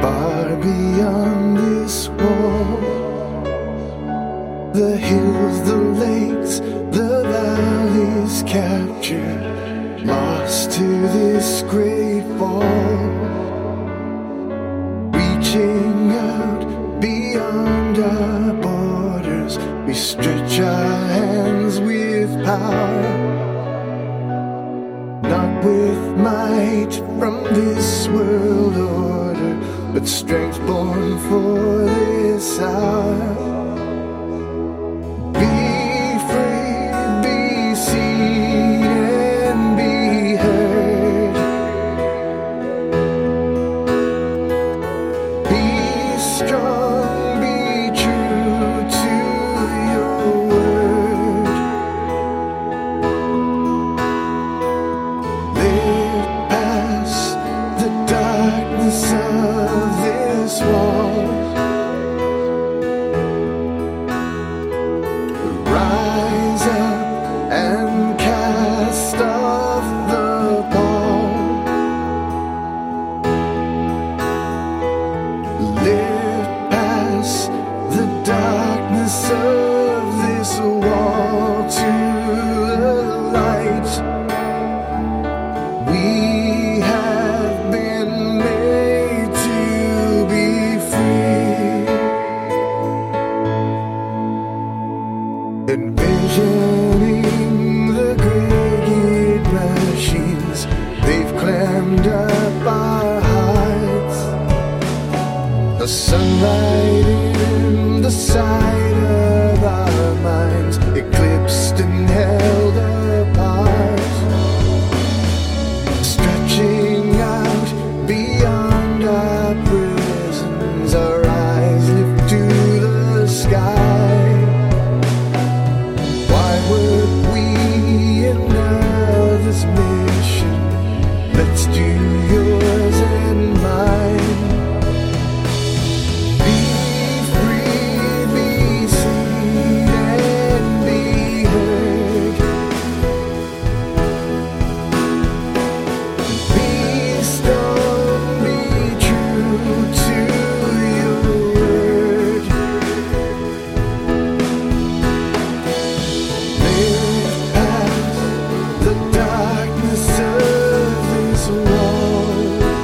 Far beyond this wall, the hills, the lakes, the valleys captured, lost to this great fall. Reaching out beyond our borders, we stretch our hands with power, not with might from this world order, but strength born for this hour. Be free, be seen, and be heard. Be strong, be true to your word. Live past the darkness of this wall. Rise up and cast off the pall. Live past the darkness of this wall to the light. We have been made to be free. Envisioning the great machines, they've climbed up our heights. The sunlight in the side of our minds, eclipsed and held apart. Stretching out beyond our prisons, our eyes lift to the sky. Why would we another's mission? Let's do yours and mine. Be free, be seen, and be heard. Be strong, be true to your word. Live past the darkness of this wall.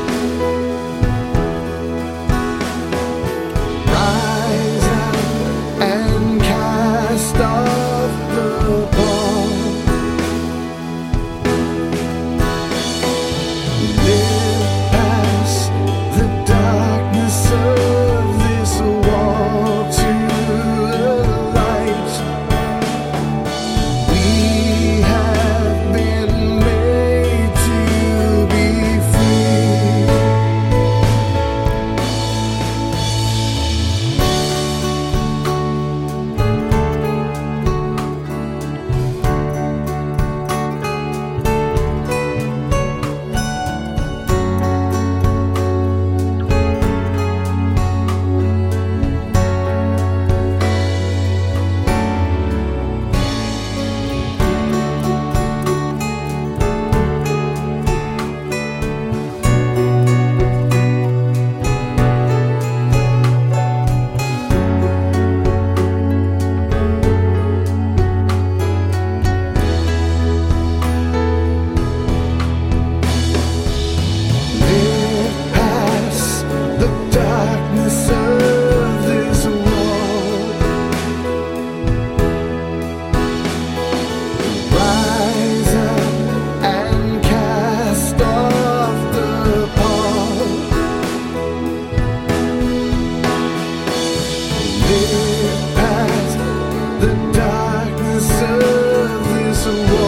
Rise up and cast off the pall. Live past the darkness of this wall to the light. We have been made to be free. Live past the darkness of this wall. Rise up and cast off the pall. Live past the darkness of this wall.